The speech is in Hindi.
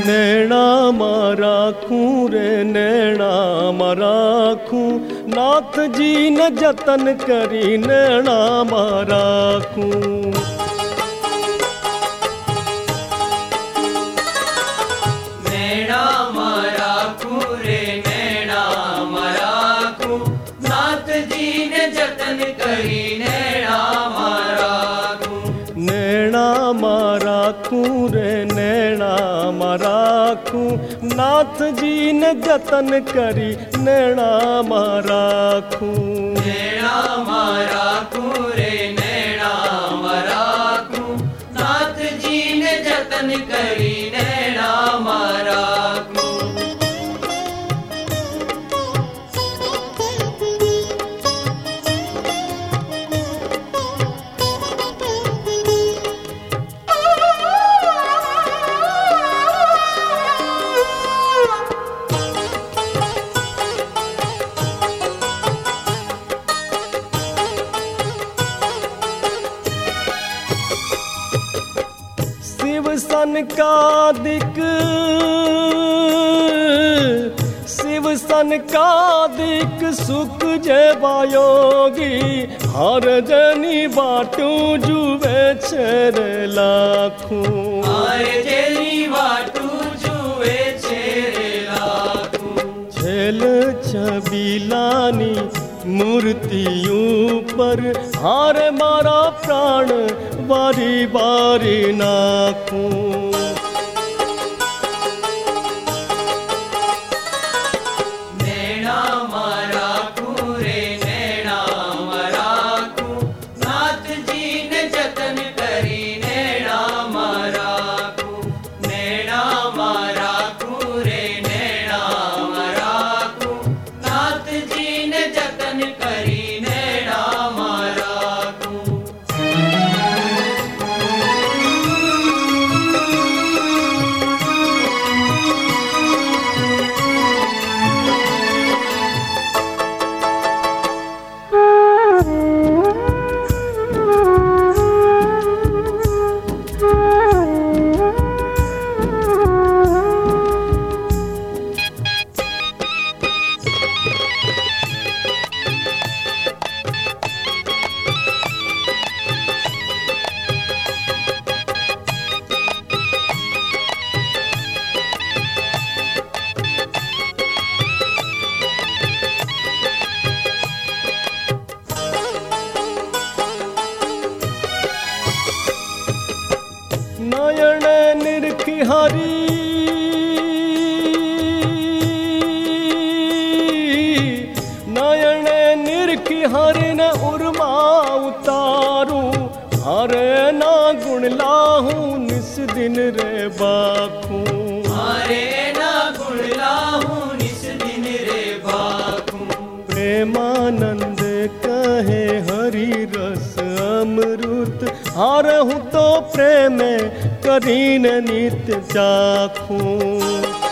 नैना माराखूं रे नैना माराखूं, नाथ जी ने जतन करी नैना माराखूं। नैना माराखूं रे नैना माराखूं, नाथ जी ने जतन करी नैना माराखूं। नैना माराखूं रे नैना माराखूं, नाथ जी ने जतन करी नैना माराखूं। नैना माराखूं रे नैना माराखूं, नाथ जी ने जतन करी नैना माराखूं। शिव सनकादिक सुख जय बायोगी, हर जनी बाटू जुवे छेरे लाखूं। हर जनी बाटू जुवे छेरे लाखूं। छेल छबीलानी मूर्तियों पर हार मारा प्राण बारी बारी नाखूं। नैना माराखूं रे नैना माराखूं, नाथ जी ने जतन करी नैना माराखूं। नैना माराखूं रे नैना माराखूं, नाथ जी ने जतन करी नैना माराखूं। नयन निरखी हरी नयन निरखी हरि न उर्मा उतारूं, हरे ना गुण लाहूं निस दिन रे बाखूं। हरे ना गुण लाहूं निस दिन रे बाखूं। प्रेमानंद कहे हरि रस अमृत, हारहूं तो प्रेम करीन नित्य चाखूं।